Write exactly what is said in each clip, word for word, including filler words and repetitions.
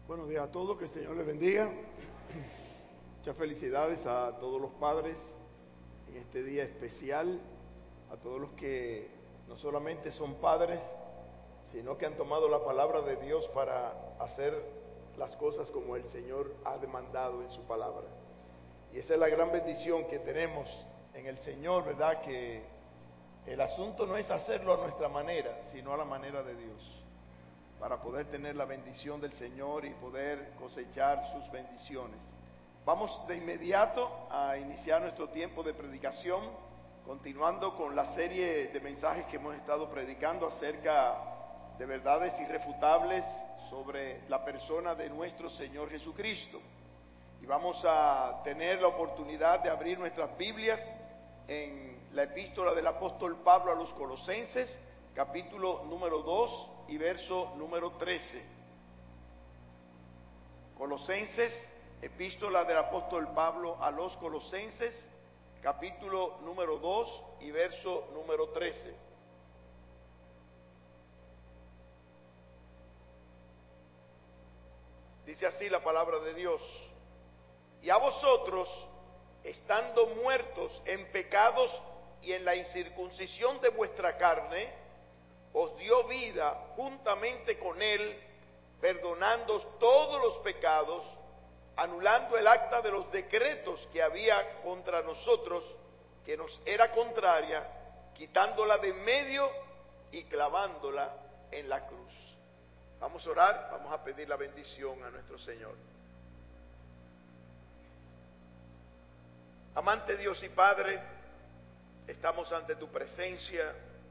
Buenos días a todos, que el Señor les bendiga. Muchas felicidades a todos los padres en este día especial, a todos los que no solamente son padres, sino que han tomado la palabra de Dios para hacer las cosas como el Señor ha demandado en su palabra. Y esa es la gran bendición que tenemos en el Señor, ¿verdad? Que el asunto no es hacerlo a nuestra manera, sino a la manera de Dios, para poder tener la bendición del Señor y poder cosechar sus bendiciones. Vamos de inmediato a iniciar nuestro tiempo de predicación, continuando con la serie de mensajes que hemos estado predicando acerca de verdades irrefutables sobre la persona de nuestro Señor Jesucristo. Y vamos a tener la oportunidad de abrir nuestras Biblias en la epístola del apóstol Pablo a los Colosenses, capítulo número dos y verso número trece. Colosenses, epístola del apóstol Pablo a los Colosenses, capítulo número dos y verso número trece. Dice así la palabra de Dios: y a vosotros, estando muertos en pecados y en la incircuncisión de vuestra carne, os dio vida juntamente con Él, perdonándoos todos los pecados, anulando el acta de los decretos que había contra nosotros, que nos era contraria, quitándola de en medio y clavándola en la cruz. Vamos a orar, vamos a pedir la bendición a nuestro Señor. Amante Dios y Padre, estamos ante tu presencia.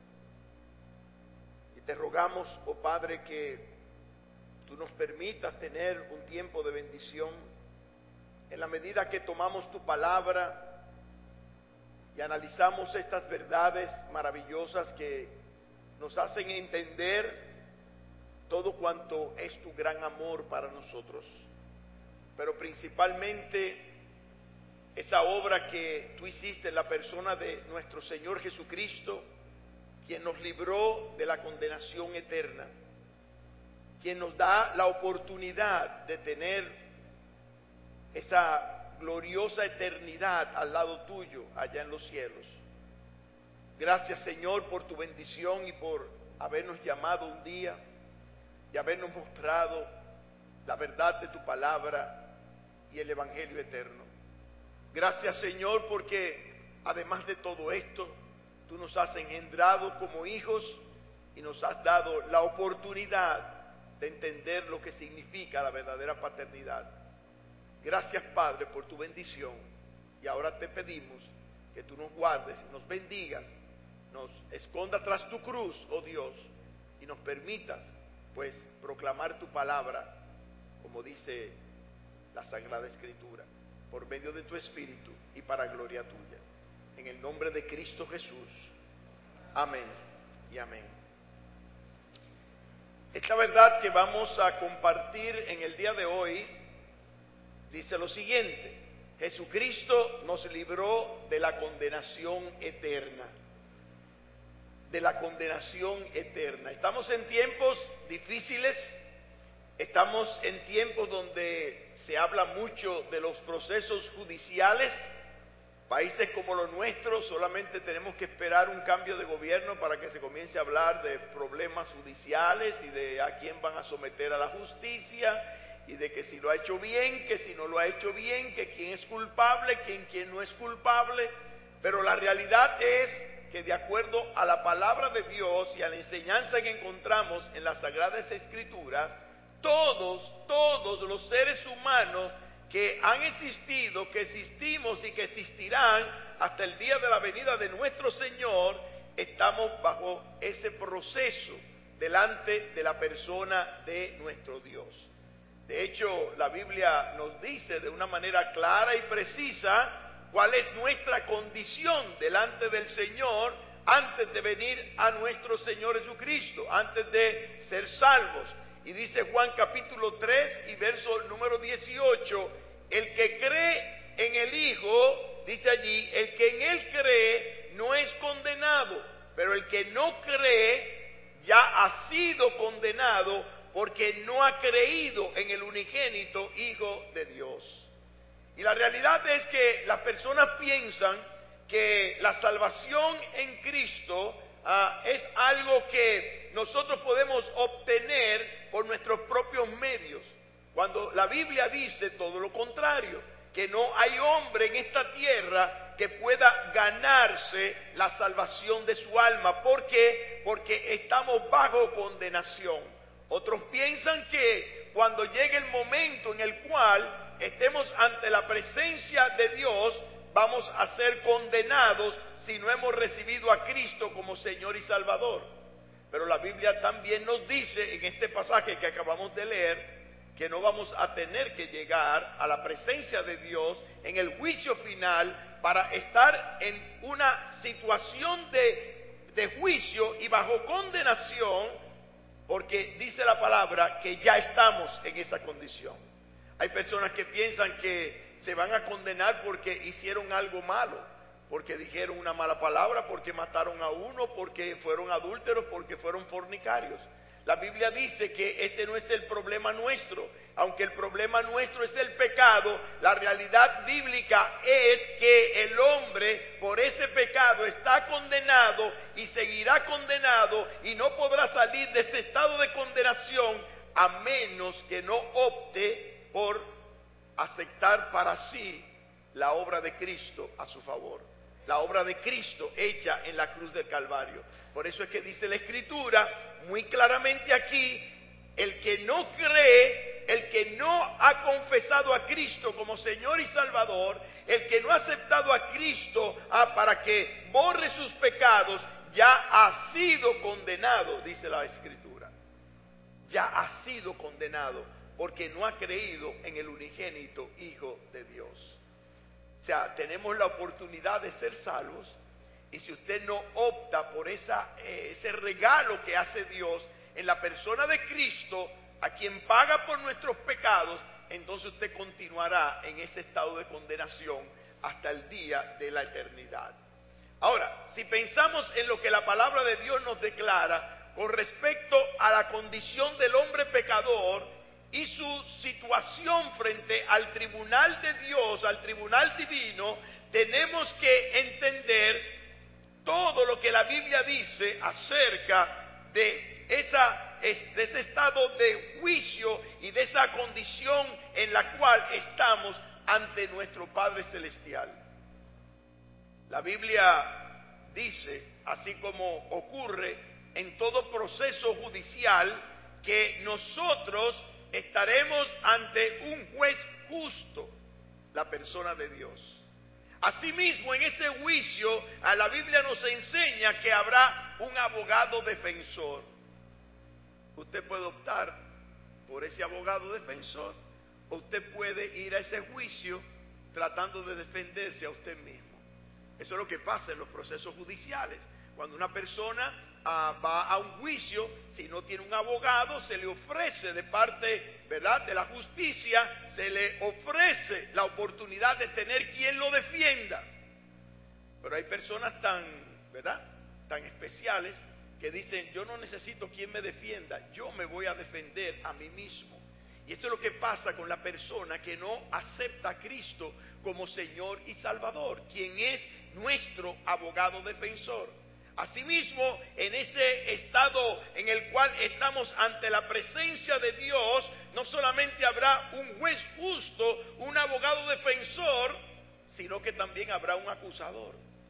Te rogamos, oh Padre, que tú nos permitas tener un tiempo de bendición en la medida que tomamos tu palabra y analizamos estas verdades maravillosas que nos hacen entender todo cuanto es tu gran amor para nosotros, pero principalmente esa obra que tú hiciste en la persona de nuestro Señor Jesucristo, quien nos libró de la condenación eterna, quien nos da la oportunidad de tener esa gloriosa eternidad al lado tuyo, allá en los cielos. Gracias, Señor, por tu bendición y por habernos llamado un día y habernos mostrado la verdad de tu palabra y el evangelio eterno. Gracias, Señor, porque además de todo esto, tú nos has engendrado como hijos y nos has dado la oportunidad de entender lo que significa la verdadera paternidad. Gracias, Padre, por tu bendición. Y ahora te pedimos que tú nos guardes, nos bendigas, nos escondas tras tu cruz, oh Dios, y nos permitas, pues, proclamar tu palabra, como dice la Sagrada Escritura, por medio de tu Espíritu y para gloria tuya. En el nombre de Cristo Jesús. Amén y amén. Esta verdad que vamos a compartir en el día de hoy dice lo siguiente: Jesucristo nos libró de la condenación eterna. De la condenación eterna. Estamos en tiempos difíciles, estamos en tiempos donde se habla mucho de los procesos judiciales. Países como los nuestros solamente tenemos que esperar un cambio de gobierno para que se comience a hablar de problemas judiciales y de a quién van a someter a la justicia y de que si lo ha hecho bien, que si no lo ha hecho bien, que quién es culpable, quién, quién no es culpable. Pero la realidad es que de acuerdo a la palabra de Dios y a la enseñanza que encontramos en las Sagradas Escrituras, todos, todos los seres humanos que han existido, que existimos y que existirán hasta el día de la venida de nuestro Señor, estamos bajo ese proceso delante de la persona de nuestro Dios. De hecho, la Biblia nos dice de una manera clara y precisa cuál es nuestra condición delante del Señor antes de venir a nuestro Señor Jesucristo, antes de ser salvos. Y dice Juan capítulo tres y verso número dieciocho, el que cree en el Hijo, dice allí, el que en Él cree no es condenado, pero el que no cree ya ha sido condenado porque no ha creído en el unigénito Hijo de Dios. Y la realidad es que las personas piensan que la salvación en Cristo uh, es algo que nosotros podemos obtener por nuestros propios medios, cuando la Biblia dice todo lo contrario, que no hay hombre en esta tierra que pueda ganarse la salvación de su alma. ¿Por qué? Porque estamos bajo condenación. Otros piensan que cuando llegue el momento en el cual estemos ante la presencia de Dios, vamos a ser condenados si no hemos recibido a Cristo como Señor y Salvador. Pero la Biblia también nos dice en este pasaje que acabamos de leer, que no vamos a tener que llegar a la presencia de Dios en el juicio final para estar en una situación de, de juicio y bajo condenación, porque dice la palabra que ya estamos en esa condición. Hay personas que piensan que se van a condenar porque hicieron algo malo, porque dijeron una mala palabra, porque mataron a uno, porque fueron adúlteros, porque fueron fornicarios. La Biblia dice que ese no es el problema nuestro. Aunque el problema nuestro es el pecado, la realidad bíblica es que el hombre por ese pecado está condenado y seguirá condenado y no podrá salir de ese estado de condenación a menos que no opte por aceptar para sí la obra de Cristo a su favor. La obra de Cristo hecha en la cruz del Calvario. Por eso es que dice la Escritura muy claramente aquí, el que no cree, el que no ha confesado a Cristo como Señor y Salvador, el que no ha aceptado a Cristo ah, para que borre sus pecados, ya ha sido condenado, dice la Escritura. Ya ha sido condenado porque no ha creído en el unigénito Hijo de Dios. O sea, tenemos la oportunidad de ser salvos, y si usted no opta por esa, eh, ese regalo que hace Dios en la persona de Cristo, a quien paga por nuestros pecados, entonces usted continuará en ese estado de condenación hasta el día de la eternidad. Ahora, si pensamos en lo que la palabra de Dios nos declara con respecto a la condición del hombre pecador y su situación frente al tribunal de Dios, al tribunal divino, tenemos que entender todo lo que la Biblia dice acerca de, esa, de ese estado de juicio y de esa condición en la cual estamos ante nuestro Padre Celestial. La Biblia dice, así como ocurre en todo proceso judicial, que nosotros estaremos ante un juez justo, la persona de Dios. Asimismo, en ese juicio, a la Biblia nos enseña que habrá un abogado defensor. Usted puede optar por ese abogado defensor, o usted puede ir a ese juicio tratando de defenderse a usted mismo. Eso es lo que pasa en los procesos judiciales. Cuando una persona uh, va a un juicio, si no tiene un abogado, se le ofrece de parte, ¿verdad?, de la justicia, se le ofrece la oportunidad de tener quien lo defienda. Pero hay personas tan, ¿verdad?, tan especiales que dicen, yo no necesito quien me defienda, yo me voy a defender a mí mismo. Y eso es lo que pasa con la persona que no acepta a Cristo como Señor y Salvador, quien es nuestro abogado defensor. Asimismo, en ese estado en el cual estamos ante la presencia de Dios, no solamente habrá un juez justo, un abogado defensor, sino que también habrá un acusador.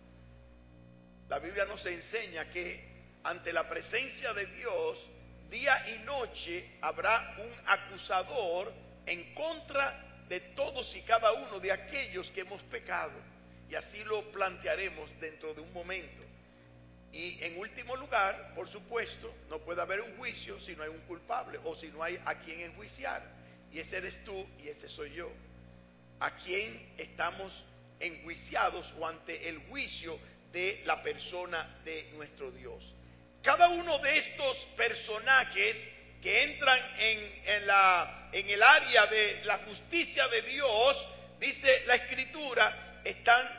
La Biblia nos enseña que ante la presencia de Dios, día y noche habrá un acusador en contra de todos y cada uno de aquellos que hemos pecado. Y así lo plantearemos dentro de un momento. Y en último lugar, por supuesto, no puede haber un juicio si no hay un culpable o si no hay a quien enjuiciar. Y ese eres tú y ese soy yo. A quien estamos enjuiciados o ante el juicio de la persona de nuestro Dios. Cada uno de estos personajes que entran en, en, la, en el área de la justicia de Dios, dice la Escritura, están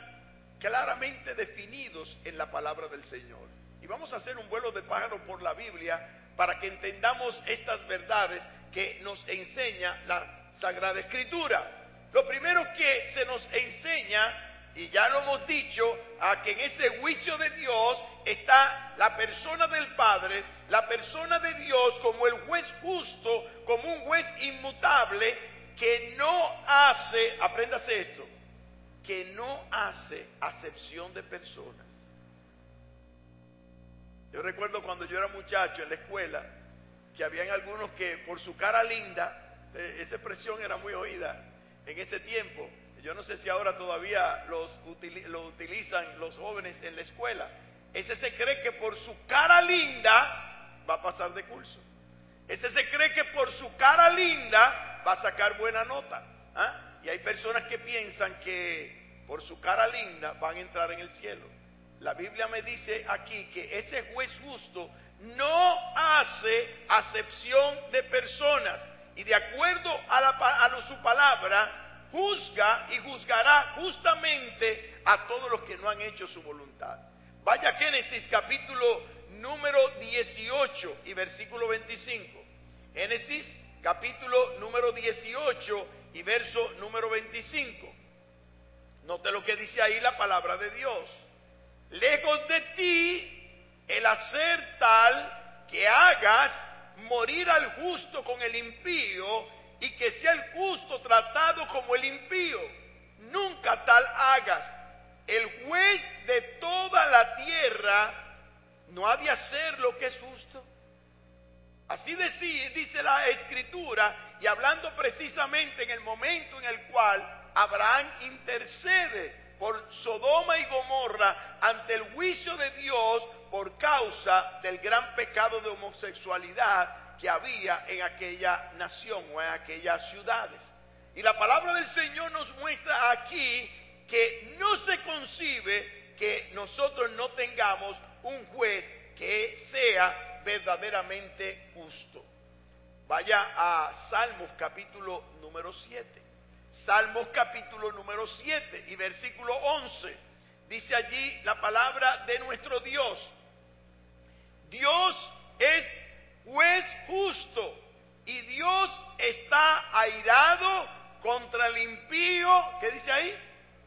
claramente definidos en la palabra del Señor. Y vamos a hacer un vuelo de pájaro por la Biblia para que entendamos estas verdades que nos enseña la Sagrada Escritura. Lo primero que se nos enseña, y ya lo hemos dicho, a que en ese juicio de Dios está la persona del Padre, la persona de Dios como el juez justo, como un juez inmutable que no hace, apréndase esto, que no hace acepción de personas. Yo recuerdo cuando yo era muchacho en la escuela, que habían algunos que por su cara linda, esa expresión era muy oída en ese tiempo. Yo no sé si ahora todavía los util, lo utilizan los jóvenes en la escuela. Ese se cree que por su cara linda va a pasar de curso. Ese se cree que por su cara linda va a sacar buena nota. ¿Ah? Y hay personas que piensan que por su cara linda van a entrar en el cielo. La Biblia me dice aquí que ese juez justo no hace acepción de personas. Y de acuerdo a, la, a lo, su palabra, juzga y juzgará justamente a todos los que no han hecho su voluntad. Vaya a Génesis capítulo número dieciocho y versículo veinticinco. Génesis capítulo número dieciocho y verso número veinticinco. Note lo que dice ahí la palabra de Dios. Lejos de ti el hacer tal que hagas morir al justo con el impío, y que sea el justo tratado como el impío. Nunca tal hagas. El juez de toda la tierra no ha de hacer lo que es justo. Así dice la Escritura, y hablando precisamente en el momento en el cual Abraham intercede por Sodoma y Gomorra ante el juicio de Dios por causa del gran pecado de homosexualidad que había en aquella nación o en aquellas ciudades. Y la palabra del Señor nos muestra aquí que no se concibe que nosotros no tengamos un juez que sea verdaderamente justo. Vaya a Salmos capítulo número siete. Salmos capítulo número siete y versículo once. Dice allí la palabra de nuestro Dios. Dios es juez justo y Dios está airado contra el impío. ¿Qué dice ahí?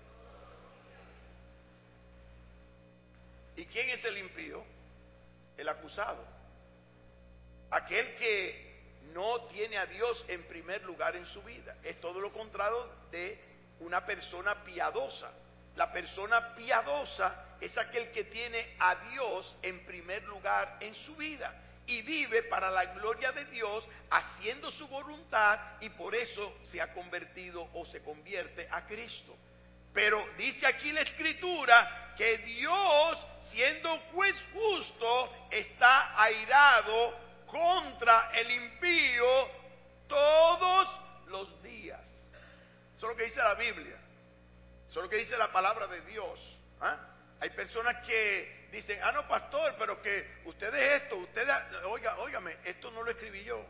¿Y quién es el impío? El acusado. Aquel que no tiene a Dios en primer lugar en su vida. Es todo lo contrario de una persona piadosa. La persona piadosa es aquel que tiene a Dios en primer lugar en su vida y vive para la gloria de Dios, haciendo su voluntad, y por eso se ha convertido o se convierte a Cristo. Pero dice aquí la Escritura que Dios, siendo juez justo, está airado contra el impío todos los días. Eso es lo que dice la Biblia. Eso es lo que dice la palabra de Dios. ¿Ah? Hay personas que dicen, ah, no, pastor, pero que usted es esto, usted, oiga, óigame, esto no lo escribí yo.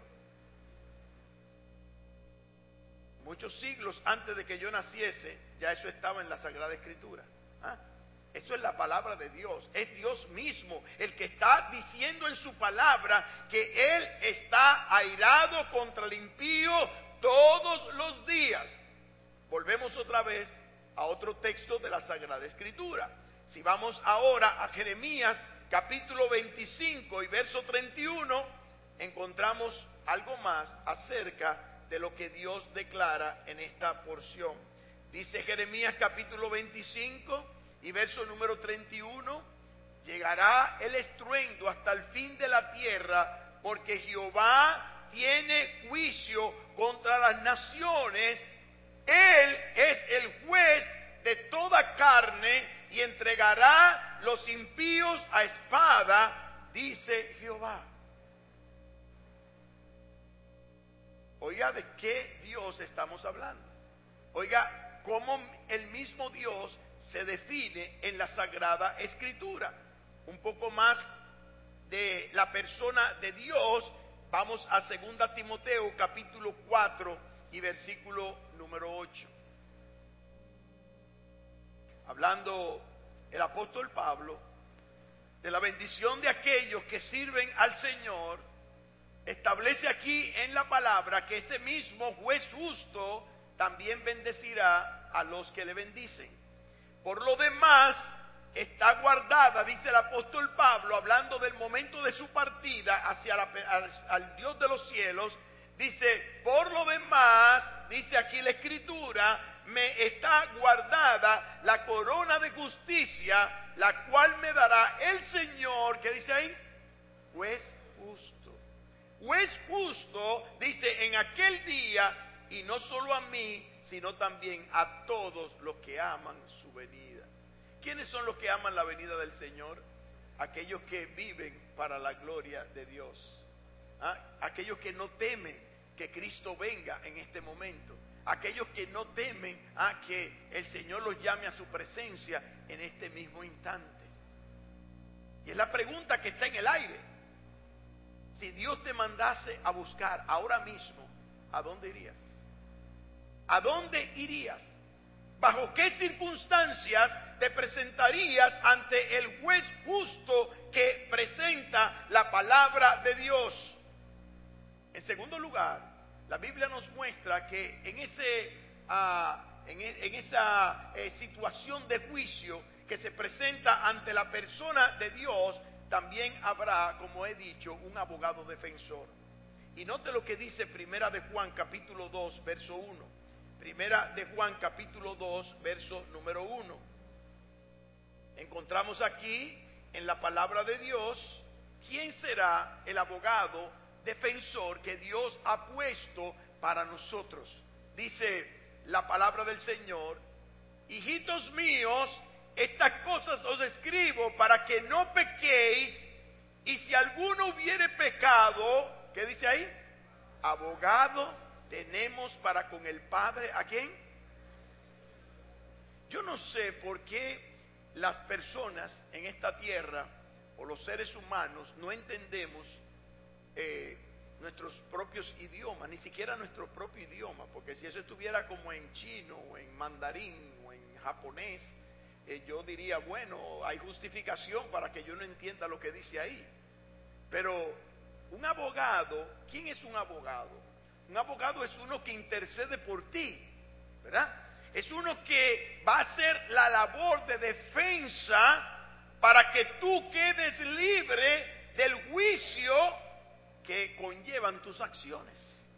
Muchos siglos antes de que yo naciese, ya eso estaba en la Sagrada Escritura. ¿Ah? Eso es la palabra de Dios. Es Dios mismo el que está diciendo en su palabra que Él está airado contra el impío todos los días. Volvemos otra vez a otro texto de la Sagrada Escritura. Si vamos ahora a Jeremías capítulo veinticinco y verso treinta y uno, encontramos algo más acerca de lo que Dios declara en esta porción. Dice Jeremías capítulo veinticinco y verso número treinta y uno: llegará el estruendo hasta el fin de la tierra, porque Jehová tiene juicio contra las naciones. Él es el juez de toda carne y entregará los impíos a espada, dice Jehová. Oiga, ¿de qué Dios estamos hablando? Oiga, cómo el mismo Dios se define en la Sagrada Escritura. Un poco más de la persona de Dios, vamos a segunda Timoteo capítulo cuatro y versículo número ocho. Hablando el apóstol Pablo de la bendición de aquellos que sirven al Señor establece aquí en la palabra que ese mismo juez justo también bendecirá a los que le bendicen. Por lo demás, está guardada, dice el apóstol Pablo, hablando del momento de su partida hacia la, al, al Dios de los cielos, dice, por lo demás, dice aquí la Escritura, me está guardada la corona de justicia, la cual me dará el Señor, ¿qué dice ahí? Juez justo. Juez justo, dice, en aquel día, y no solo a mí, sino también a todos los que aman su venida. ¿Quiénes son los que aman la venida del Señor? Aquellos que viven para la gloria de Dios. ¿Ah? Aquellos que no temen que Cristo venga en este momento. Aquellos que no temen a que el Señor los llame a su presencia en este mismo instante. Y es la pregunta que está en el aire. Si Dios te mandase a buscar ahora mismo, ¿a dónde irías? ¿A dónde irías? ¿Bajo qué circunstancias te presentarías ante el juez justo que presenta la palabra de Dios? En segundo lugar, la Biblia nos muestra que en, ese, uh, en, en esa eh, situación de juicio que se presenta ante la persona de Dios, también habrá, como he dicho, un abogado defensor. Y note lo que dice Primera de Juan capítulo dos, verso uno. Primera de Juan capítulo dos, verso número uno. Encontramos aquí en la palabra de Dios quién será el abogado defensor que Dios ha puesto para nosotros. Dice la palabra del Señor: hijitos míos, estas cosas os escribo para que no pequéis, y si alguno hubiere pecado, ¿qué dice ahí? Abogado tenemos para con el Padre, ¿a quién? Yo no sé por qué las personas en esta tierra, o los seres humanos, no entendemos eh, nuestros propios idiomas, ni siquiera nuestro propio idioma, porque si eso estuviera como en chino, o en mandarín, o en japonés, eh, yo diría, bueno, hay justificación para que yo no entienda lo que dice ahí. Pero un abogado, ¿quién es un abogado? Un abogado es uno que intercede por ti, ¿verdad? Es uno que va a hacer la labor de defensa para que tú quedes libre del juicio que conllevan tus acciones.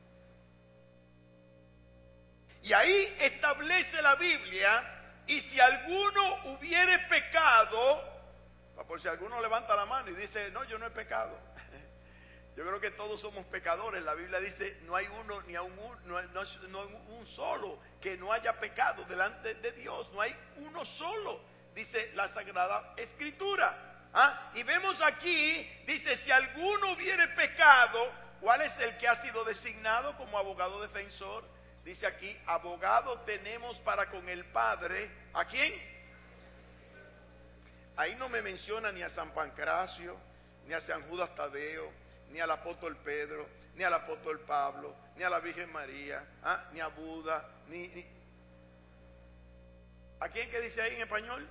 Y ahí establece la Biblia, y si alguno hubiere pecado, por si alguno levanta la mano y dice, no, yo no he pecado. Yo creo que todos somos pecadores. La Biblia dice, no hay uno ni aun un, no, no, no hay un solo que no haya pecado delante de Dios. No hay uno solo, dice la Sagrada Escritura. ¿Ah? Y vemos aquí, dice, si alguno hubiere pecado, ¿cuál es el que ha sido designado como abogado defensor? Dice aquí, abogado tenemos para con el Padre, ¿a quién? Ahí no me menciona ni a San Pancracio, ni a San Judas Tadeo, ni al apóstol Pedro, ni al apóstol Pablo, ni a la Virgen María, ¿ah? Ni a Buda, ni, ni... ¿A quién que dice ahí en español?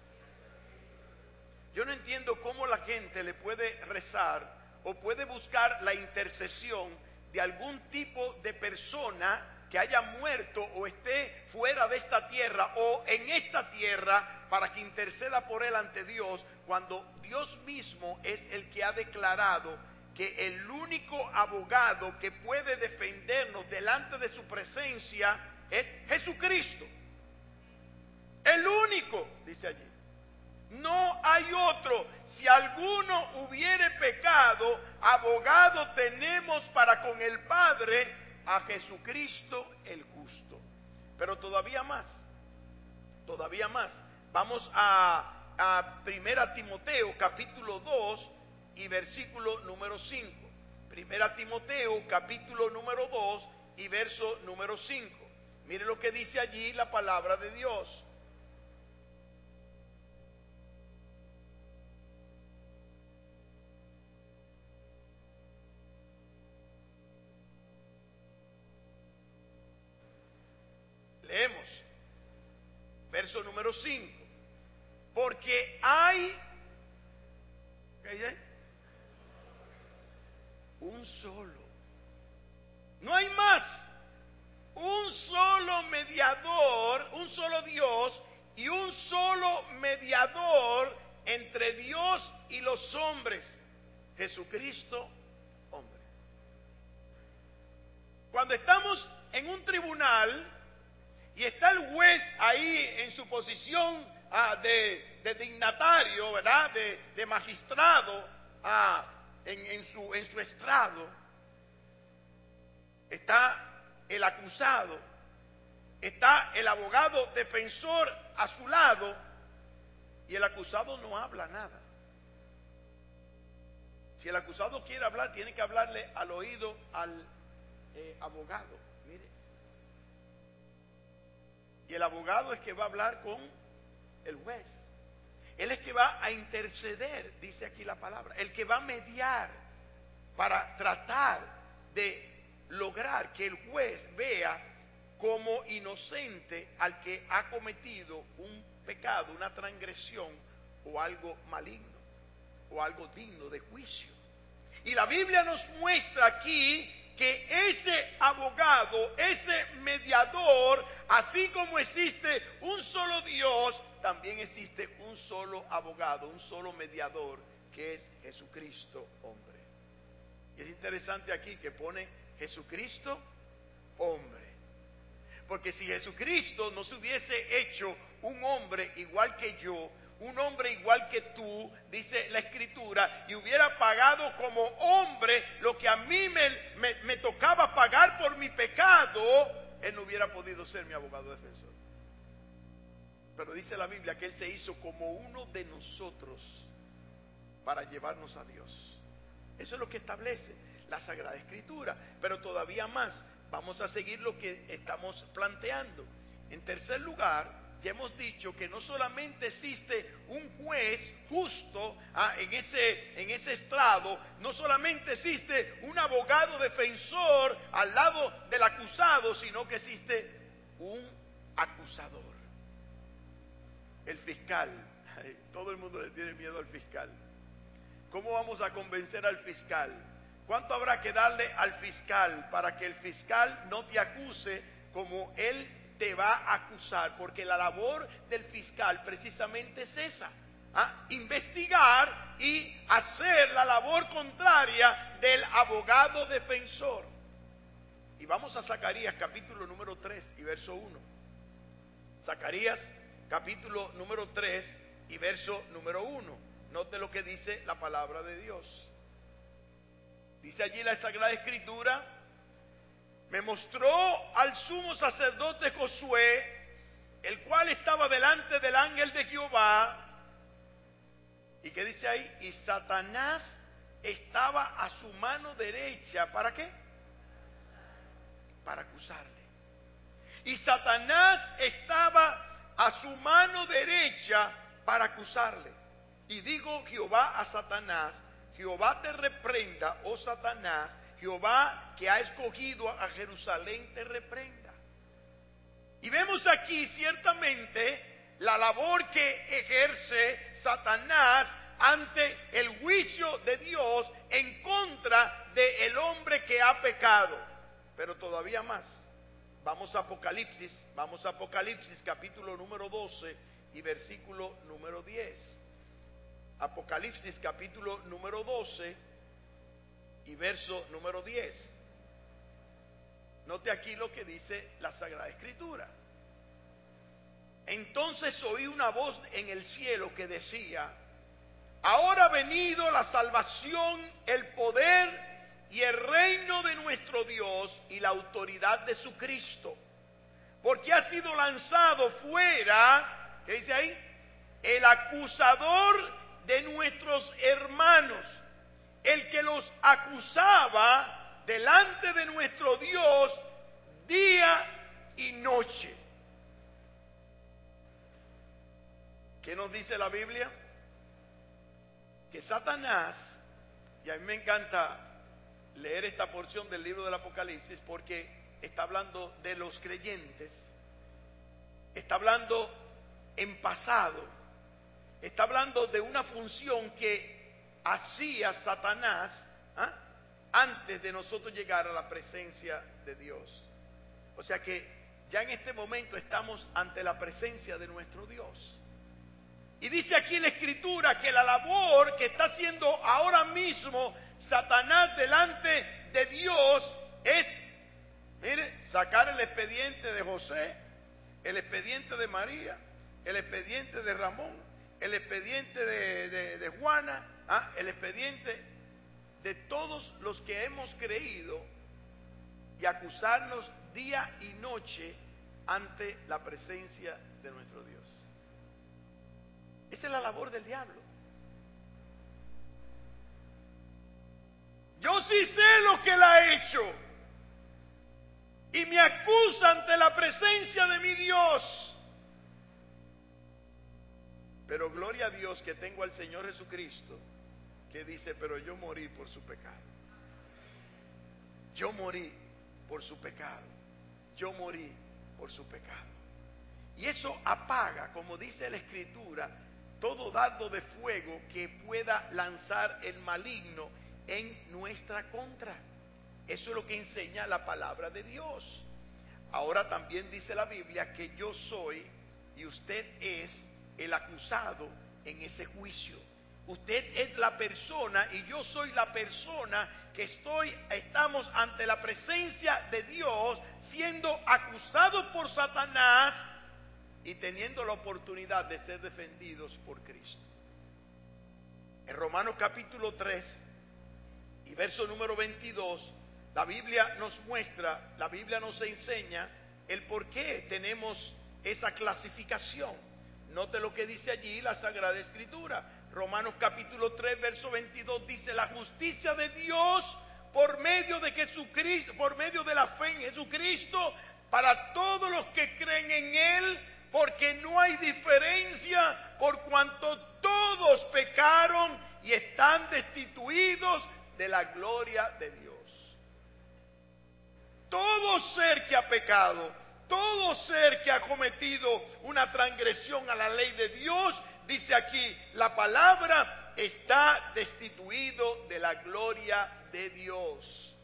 Yo no entiendo cómo la gente le puede rezar o puede buscar la intercesión de algún tipo de persona que haya muerto o esté fuera de esta tierra o en esta tierra para que interceda por él ante Dios, cuando Dios mismo es el que ha declarado que el único abogado que puede defendernos delante de su presencia es Jesucristo. El único, dice allí. No hay otro. Si alguno hubiere pecado, abogado tenemos para con el Padre, a Jesucristo el justo. Pero todavía más, todavía más. Vamos a, a Primera Timoteo capítulo dos y versículo número cinco. Primera Timoteo capítulo número dos y verso número cinco. Mire lo que dice allí la palabra de Dios. Leemos, verso número cinco. Porque hay, ¿qué dice? un solo. No hay más. Un solo mediador, un solo Dios y un solo mediador entre Dios y los hombres, Jesucristo, hombre. Cuando estamos en un tribunal y está el juez ahí en su posición ah, de, de dignatario, ¿verdad? De, de magistrado, ah, en, en, su, en su estrado, está el acusado, está el abogado defensor a su lado y el acusado no habla nada. Si el acusado quiere hablar, tiene que hablarle al oído al eh, abogado. Mire. Y el abogado es que va a hablar con el juez. Él es que va a interceder, dice aquí la palabra, el que va a mediar para tratar de lograr que el juez vea como inocente al que ha cometido un pecado, una transgresión o algo maligno o algo digno de juicio. Y la Biblia nos muestra aquí que ese abogado, ese mediador, así como existe un solo Dios, también existe un solo abogado, un solo mediador, que es Jesucristo, hombre. Y es interesante aquí que pone Jesucristo, hombre. Porque si Jesucristo no se hubiese hecho un hombre igual que yo, un hombre igual que tú, dice la Escritura, y hubiera pagado como hombre lo que a mí me, me, me tocaba pagar por mi pecado, Él no hubiera podido ser mi abogado defensor. Pero dice la Biblia que Él se hizo como uno de nosotros para llevarnos a Dios. Eso es lo que establece la Sagrada Escritura. Pero todavía más, vamos a seguir lo que estamos planteando. En tercer lugar, ya hemos dicho que no solamente existe un juez justo ah, en, ese, en ese estrado, no solamente existe un abogado defensor al lado del acusado, sino que existe un acusador. El fiscal. Ay, todo el mundo le tiene miedo al fiscal. ¿Cómo vamos a convencer al fiscal? ¿Cuánto habrá que darle al fiscal para que el fiscal no te acuse como él te va a acusar? Porque la labor del fiscal precisamente es esa, ¿ah? Investigar y hacer la labor contraria del abogado defensor. Y vamos a Zacarías capítulo número tres y verso uno. Zacarías capítulo número tres y verso número uno. Note lo que dice la palabra de Dios. Dice allí la Sagrada Escritura: me mostró al sumo sacerdote Josué, el cual estaba delante del ángel de Jehová. ¿Y qué dice ahí? Y Satanás estaba a su mano derecha. ¿Para qué? Para acusarle. Y Satanás estaba a su mano derecha para acusarle. Y digo Jehová a Satanás: Jehová te reprenda, oh Satanás, Jehová que ha escogido a Jerusalén te reprenda. Y vemos aquí ciertamente la labor que ejerce Satanás ante el juicio de Dios en contra del hombre que ha pecado. Pero todavía más, vamos a Apocalipsis, vamos a Apocalipsis capítulo número doce y versículo número diez. Apocalipsis capítulo número doce y verso número diez. Note aquí lo que dice la Sagrada Escritura. Entonces oí una voz en el cielo que decía: ahora ha venido la salvación, el poder y el reino de nuestro Dios y la autoridad de su Cristo, porque ha sido lanzado fuera, ¿qué dice ahí? El acusador de nuestros hermanos, el que los acusaba delante de nuestro Dios día y noche. ¿Qué nos dice la Biblia? Que Satanás, y a mí me encanta leer esta porción del libro del Apocalipsis porque está hablando de los creyentes, está hablando en pasado. Está hablando de una función que hacía Satanás, ¿ah? antes de nosotros llegar a la presencia de Dios. O sea que ya en este momento estamos ante la presencia de nuestro Dios. Y dice aquí la Escritura que la labor que está haciendo ahora mismo Satanás delante de Dios es, mire, sacar el expediente de José, el expediente de María, el expediente de Ramón, el expediente de, de, de Juana, ¿ah? el expediente de todos los que hemos creído y acusarnos día y noche ante la presencia de nuestro Dios. Esa es la labor del diablo. Yo sí sé lo que él ha hecho y me acusa ante la presencia de mi Dios. Pero gloria a Dios que tengo al Señor Jesucristo que dice, pero yo morí por su pecado. Yo morí por su pecado. Yo morí por su pecado. Y eso apaga, como dice la Escritura, todo dardo de fuego que pueda lanzar el maligno en nuestra contra. Eso es lo que enseña la palabra de Dios. Ahora también dice la Biblia que yo soy y usted es el acusado en ese juicio. Usted es la persona y yo soy la persona que estoy, estamos ante la presencia de Dios siendo acusados por Satanás y teniendo la oportunidad de ser defendidos por Cristo. En Romanos capítulo tres y verso número veintidós, la Biblia nos muestra, la Biblia nos enseña el por qué tenemos esa clasificación. Note lo que dice allí la Sagrada Escritura. Romanos capítulo tres, verso veintidós dice: la justicia de Dios por medio de Jesucristo, por medio de la fe en Jesucristo, para todos los que creen en Él, porque no hay diferencia, por cuanto todos pecaron y están destituidos de la gloria de Dios. Todo ser que ha pecado, todo ser que ha cometido una transgresión a la ley de Dios, dice aquí la palabra, está destituido de la gloria de Dios.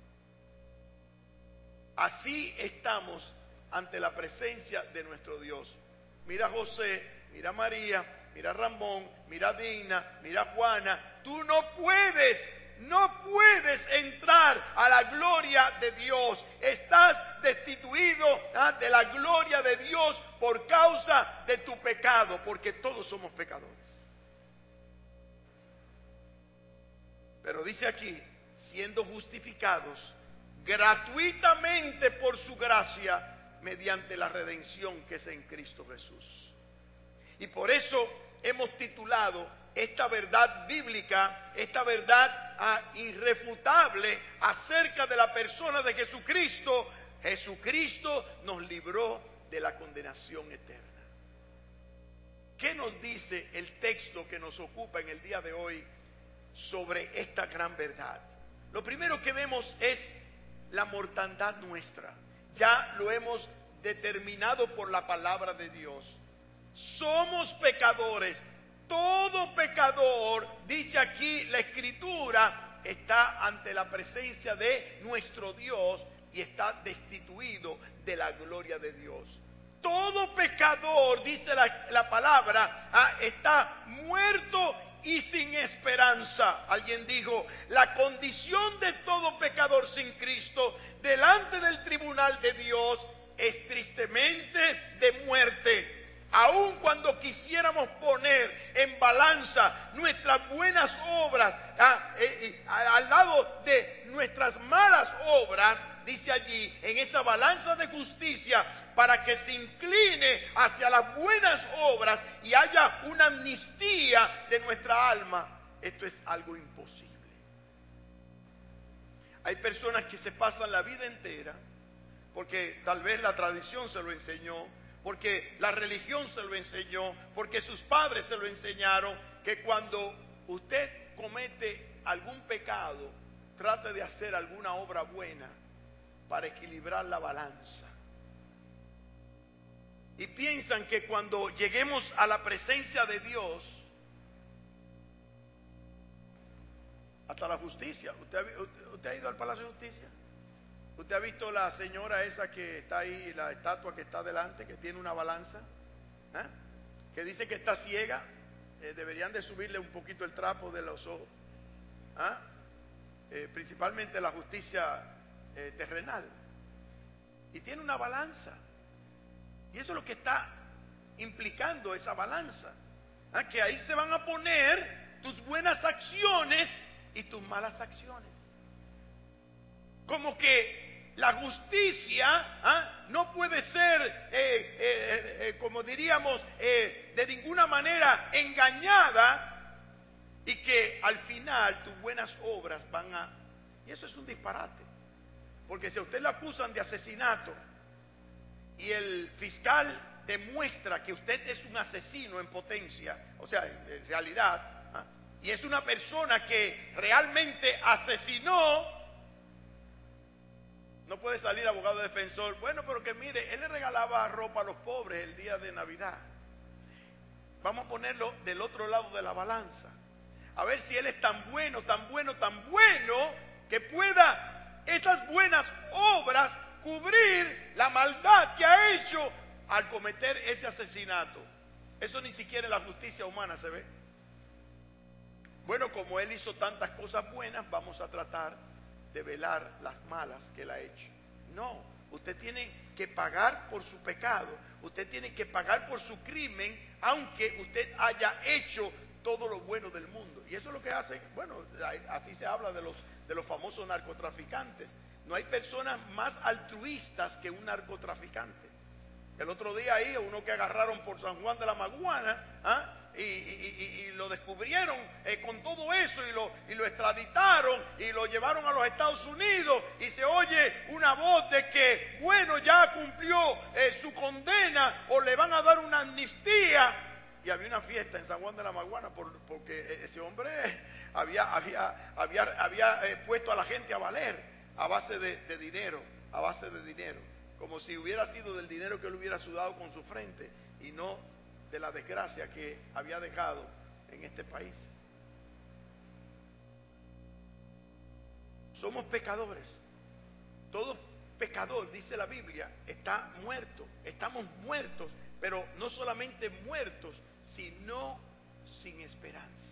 Así estamos ante la presencia de nuestro Dios. Mira José, mira María, mira Ramón, mira Dina, mira Juana. Tú no puedes, no puedes entrar a la gloria de Dios. Estás destituido ¿ah? de la gloria de Dios por causa de tu pecado, porque todos somos pecadores. Pero dice aquí, siendo justificados gratuitamente por su gracia, mediante la redención que es en Cristo Jesús. Y por eso hemos titulado esta verdad bíblica, esta verdad ah, irrefutable acerca de la persona de Jesucristo. Jesucristo nos libró de la condenación eterna. ¿Qué nos dice el texto que nos ocupa en el día de hoy sobre esta gran verdad? Lo primero que vemos es la mortandad nuestra. Ya lo hemos determinado por la palabra de Dios. Somos pecadores. Todo pecador, dice aquí la Escritura, está ante la presencia de nuestro Dios y está destituido de la gloria de Dios. Todo pecador, dice la, la palabra, ah, está muerto y sin esperanza. Alguien dijo, la condición de todo pecador sin Cristo delante del tribunal de Dios es tristemente de muerte. Aun cuando quisiéramos poner en balanza nuestras buenas obras ah, eh, eh, al lado de nuestras malas obras, dice allí, en esa balanza de justicia, para que se incline hacia las buenas obras y haya una amnistía de nuestra alma, esto es algo imposible. Hay personas que se pasan la vida entera, porque tal vez la tradición se lo enseñó, porque la religión se lo enseñó, porque sus padres se lo enseñaron, que cuando usted comete algún pecado, trate de hacer alguna obra buena para equilibrar la balanza. Y piensan que cuando lleguemos a la presencia de Dios, hasta la justicia, usted, ¿Usted ha ido al Palacio de Justicia? ¿Usted ha visto la señora esa que está ahí, la estatua que está delante, que tiene una balanza? ¿Eh? Que dice que está ciega. Eh, deberían de subirle un poquito el trapo de los ojos. ¿Ah? Eh, principalmente la justicia eh, terrenal. Y tiene una balanza. Y eso es lo que está implicando esa balanza. ¿Ah? Que ahí se van a poner tus buenas acciones y tus malas acciones. Como que la justicia ¿ah? no puede ser, eh, eh, eh, como diríamos, eh, de ninguna manera engañada, y que al final tus buenas obras van a... Y eso es un disparate. Porque si a usted le acusan de asesinato y el fiscal demuestra que usted es un asesino en potencia, o sea, en, en realidad, ¿ah? y es una persona que realmente asesinó, no puede salir abogado defensor. Bueno, pero que mire, él le regalaba ropa a los pobres el día de Navidad. Vamos a ponerlo del otro lado de la balanza. A ver si él es tan bueno, tan bueno, tan bueno, que pueda esas buenas obras cubrir la maldad que ha hecho al cometer ese asesinato. Eso ni siquiera en la justicia humana se ve. Bueno, como él hizo tantas cosas buenas, vamos a tratar de velar las malas que él ha hecho. No, usted tiene que pagar por su pecado, usted tiene que pagar por su crimen, aunque usted haya hecho todo lo bueno del mundo. Y eso es lo que hace, bueno, así se habla de los, de los famosos narcotraficantes. No hay personas más altruistas que un narcotraficante. El otro día ahí, uno que agarraron por San Juan de la Maguana, ¿ah? y, y, y, y lo descubrieron eh, con todo eso, y lo, y lo extraditaron, y lo llevaron a los Estados Unidos, y se oye una voz de que, bueno, ya cumplió eh, su condena, o le van a dar una amnistía. Y había una fiesta en San Juan de la Maguana por, porque ese hombre había, había, había, había eh, puesto a la gente a valer a base de, de dinero, a base de dinero. Como si hubiera sido del dinero que él hubiera sudado con su frente y no de la desgracia que había dejado en este país. Somos pecadores. Todo pecador, dice la Biblia, está muerto. Estamos muertos, pero no solamente muertos, sino sin esperanza.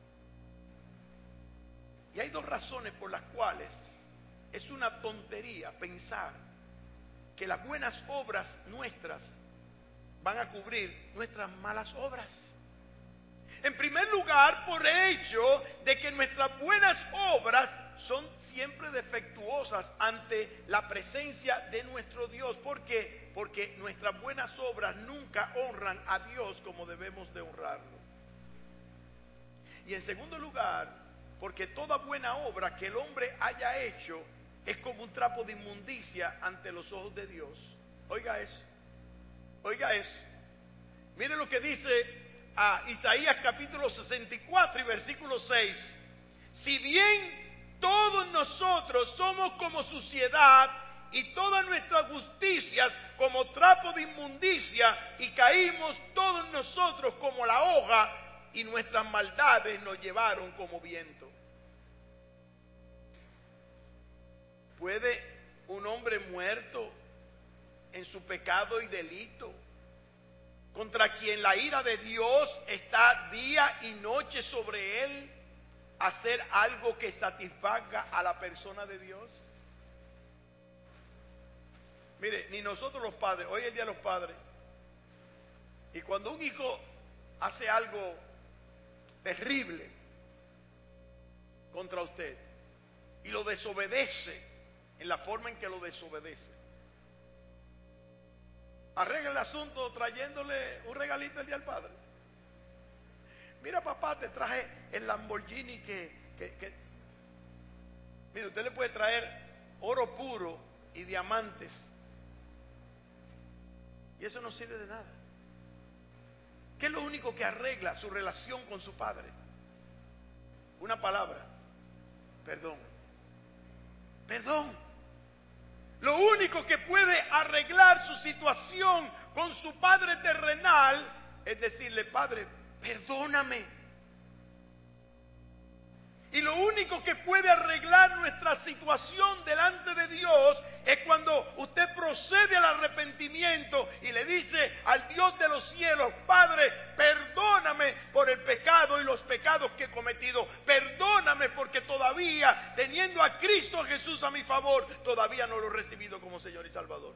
Y hay dos razones por las cuales es una tontería pensar que las buenas obras nuestras van a cubrir nuestras malas obras. En primer lugar, por el hecho de que nuestras buenas obras son siempre defectuosas ante la presencia de nuestro Dios. ¿Por qué? Porque nuestras buenas obras nunca honran a Dios como debemos de honrarlo. Y en segundo lugar, porque toda buena obra que el hombre haya hecho es como un trapo de inmundicia ante los ojos de Dios. Oiga eso, oiga eso. Mire lo que dice a Isaías capítulo sesenta y cuatro y versículo seis. Si bien todos nosotros somos como suciedad y todas nuestras justicias como trapo de inmundicia, y caímos todos nosotros como la hoja, y nuestras maldades nos llevaron como viento. ¿Puede un hombre muerto en su pecado y delito, contra quien la ira de Dios está día y noche sobre él, hacer algo que satisfaga a la persona de Dios? Mire, ni nosotros los padres, hoy es el día de los padres, y cuando un hijo hace algo terrible contra usted y lo desobedece en la forma en que lo desobedece, arregla el asunto trayéndole un regalito el día del padre. Mira, papá, te traje el Lamborghini que, que, que... Mire, usted le puede traer oro puro y diamantes, y eso no sirve de nada. ¿Qué es lo único que arregla su relación con su padre? Una palabra: perdón. Perdón. Lo único que puede arreglar su situación con su padre terrenal es decirle: Padre, perdóname. Y lo único que puede arreglar nuestra situación delante de Dios es cuando usted procede al arrepentimiento y le dice al Dios de los cielos: Padre, perdóname por el pecado y los pecados que he cometido. Perdóname porque todavía, teniendo a Cristo Jesús a mi favor, todavía no lo he recibido como Señor y Salvador.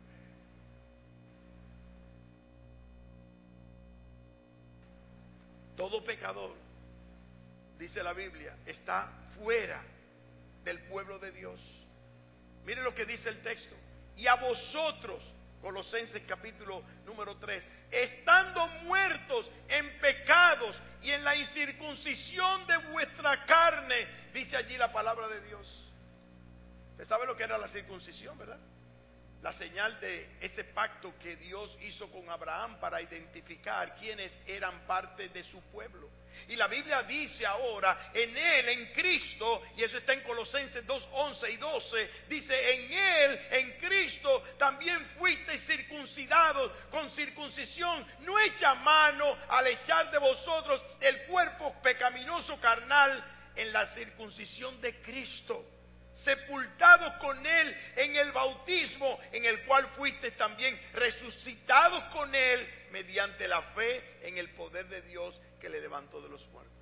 Todo pecador, dice la Biblia, está fuera del pueblo de Dios. Mire lo que dice el texto. Y a vosotros, Colosenses capítulo número tres, estando muertos en pecados y en la incircuncisión de vuestra carne, dice allí la palabra de Dios. ¿Usted sabe lo que era la circuncisión, verdad? La señal de ese pacto que Dios hizo con Abraham para identificar quiénes eran parte de su pueblo. Y la Biblia dice ahora, en Él, en Cristo, y eso está en Colosenses dos, once y doce, dice: en Él, en Cristo, también fuisteis circuncidados con circuncisión no hecha a mano, al echar de vosotros el cuerpo pecaminoso carnal en la circuncisión de Cristo, sepultados con Él en el bautismo, en el cual fuiste también resucitados con Él mediante la fe en el poder de Dios que le levantó de los muertos.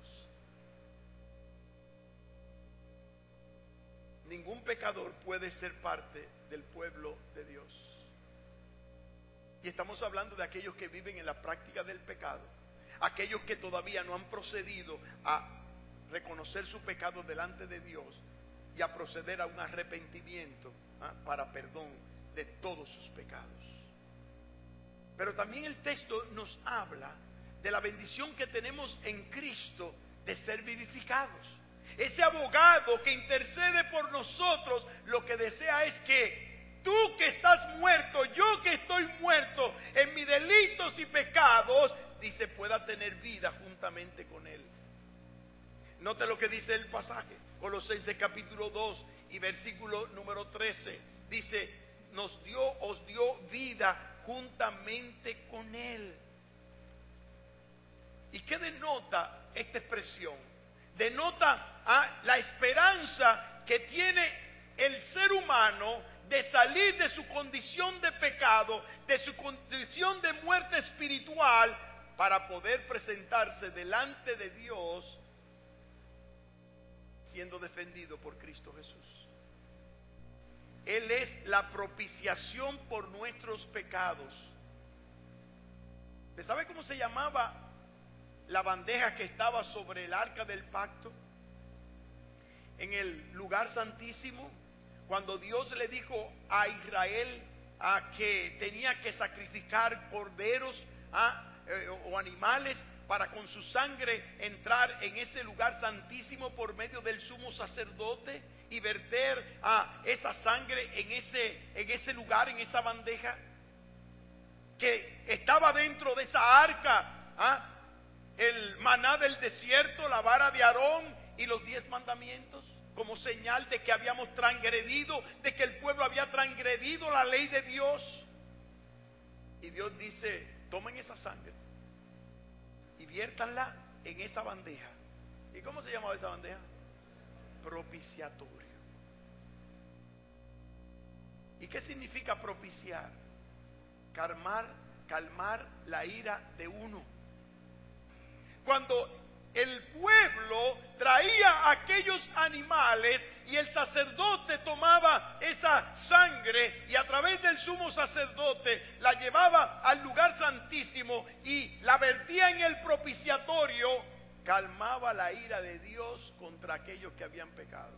Ningún pecador puede ser parte del pueblo de Dios. Y estamos hablando de aquellos que viven en la práctica del pecado, aquellos que todavía no han procedido a reconocer su pecado delante de Dios y a proceder a un arrepentimiento, ¿ah?, para perdón de todos sus pecados. Pero también el texto nos habla de la bendición que tenemos en Cristo de ser vivificados. Ese abogado que intercede por nosotros, lo que desea es que tú que estás muerto, yo que estoy muerto en mis delitos y pecados, dice, pueda tener vida juntamente con Él. Note lo que dice el pasaje, Colosenses capítulo dos y versículo número trece. Dice: nos dio, os dio vida juntamente con Él. ¿Y qué denota esta expresión? Denota ah, la esperanza que tiene el ser humano de salir de su condición de pecado, de su condición de muerte espiritual, para poder presentarse delante de Dios siendo defendido por Cristo Jesús. Él es la propiciación por nuestros pecados. ¿Usted sabe cómo se llamaba la bandeja que estaba sobre el arca del pacto? En el lugar santísimo, cuando Dios le dijo a Israel a que tenía que sacrificar corderos a, eh, o animales para con su sangre entrar en ese lugar santísimo por medio del sumo sacerdote y verter a esa sangre en ese, en ese lugar, en esa bandeja que estaba dentro de esa arca, ¿ah?, el maná del desierto, la vara de Aarón y los diez mandamientos, como señal de que habíamos transgredido, de que el pueblo había transgredido la ley de Dios. Y Dios dice: tomen esa sangre y viértanla en esa bandeja. ¿Y cómo se llamaba esa bandeja? Propiciatorio. ¿Y qué significa propiciar? Calmar, calmar la ira de uno. Cuando el pueblo traía aquellos animales y el sacerdote tomaba esa sangre y a través del sumo sacerdote la llevaba al lugar santísimo y la vertía en el propiciatorio, calmaba la ira de Dios contra aquellos que habían pecado.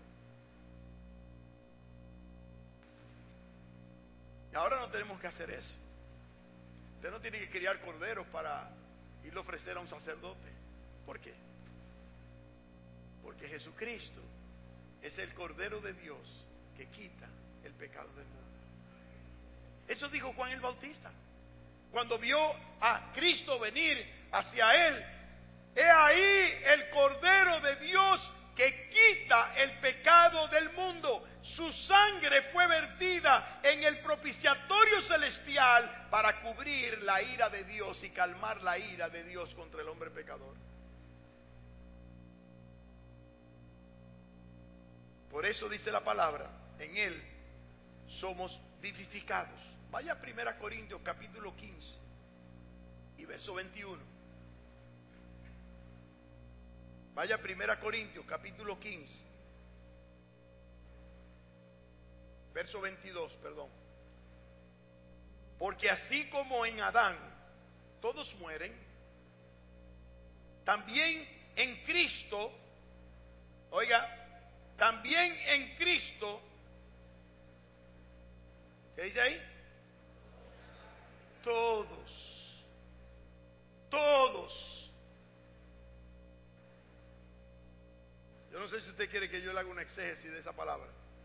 Y ahora no tenemos que hacer eso. Usted no tiene que criar corderos para irle a ofrecer a un sacerdote. ¿Por qué? Porque Jesucristo es el Cordero de Dios que quita el pecado del mundo. Eso dijo Juan el Bautista cuando vio a Cristo venir hacia él. He ahí el Cordero de Dios que quita el pecado del mundo. Su sangre fue vertida en el propiciatorio celestial para cubrir la ira de Dios y calmar la ira de Dios contra el hombre pecador. Por eso dice la palabra, en Él somos vivificados. Vaya a Primera Corintios capítulo quince y verso veintiuno. Vaya a Primera Corintios capítulo quince, verso veintidós, perdón. Porque así como en Adán todos mueren, también en Cristo, oiga, también en Cristo, ¿qué dice ahí? Todos, todos. Yo no sé si usted quiere que yo le haga una exégesis de esa palabra,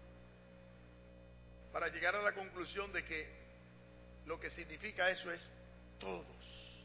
para llegar a la conclusión de que lo que significa eso es todos.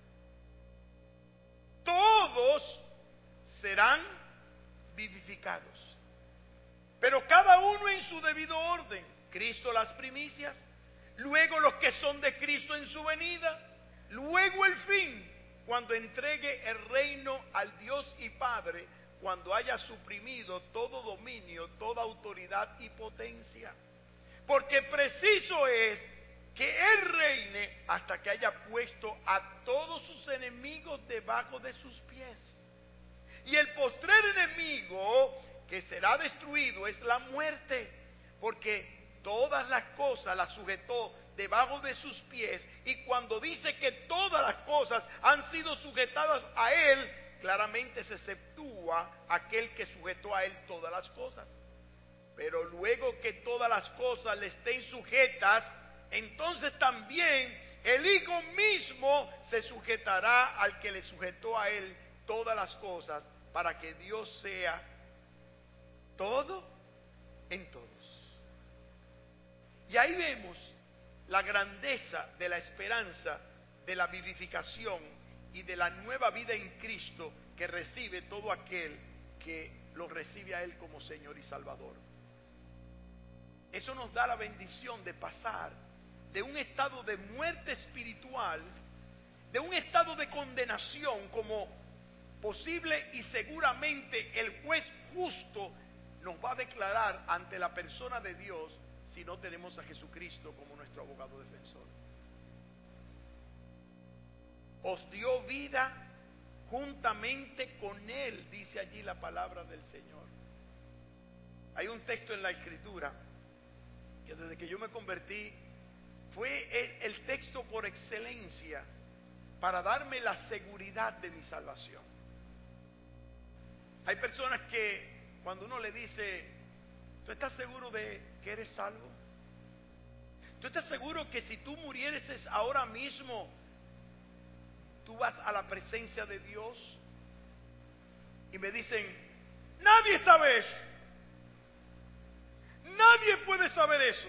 Todos serán vivificados, pero cada uno en su debido orden. Cristo las primicias, luego los que son de Cristo en su venida, luego el fin, cuando entregue el reino al Dios y Padre, cuando haya suprimido todo dominio, toda autoridad y potencia. Porque preciso es que Él reine hasta que haya puesto a todos sus enemigos debajo de sus pies. Y el postrer enemigo que será destruido es la muerte, porque todas las cosas las sujetó debajo de sus pies. Y cuando dice que todas las cosas han sido sujetadas a Él, claramente se exceptúa aquel que sujetó a Él todas las cosas. Pero luego que todas las cosas le estén sujetas, entonces también el Hijo mismo se sujetará al que le sujetó a Él todas las cosas, para que Dios sea todo en todos. Y ahí vemos la grandeza de la esperanza de la vivificación y de la nueva vida en Cristo que recibe todo aquel que lo recibe a Él como Señor y Salvador. Eso nos da la bendición de pasar de un estado de muerte espiritual, de un estado de condenación, como posible y seguramente el juez justo nos va a declarar ante la persona de Dios si no tenemos a Jesucristo como nuestro abogado defensor. Os dio vida juntamente con Él, dice allí la palabra del Señor. Hay un texto en la Escritura que desde que yo me convertí fue el, el texto por excelencia para darme la seguridad de mi salvación. Hay personas que cuando uno le dice, ¿tú estás seguro de que eres salvo? ¿Tú estás seguro que si tú murieses ahora mismo, tú vas a la presencia de Dios? Y me dicen, nadie sabe eso. Nadie puede saber eso.